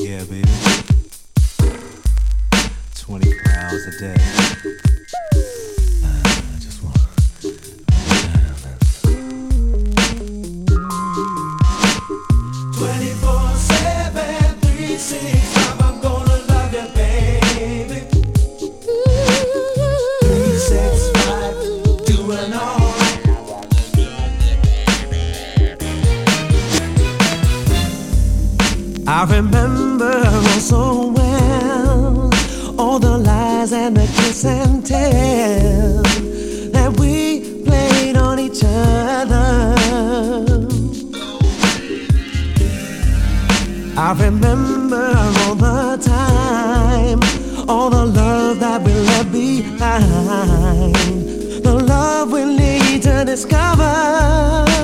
Yeah, baby. 24 hours a day. I just wanna down and 24/7, 365, I'm gonna love you, baby. 365, doing all right. I remember oh so well all the lies and the kiss and tell that we played on each other. I remember all the time, all the love that we left behind, the love we need to discover.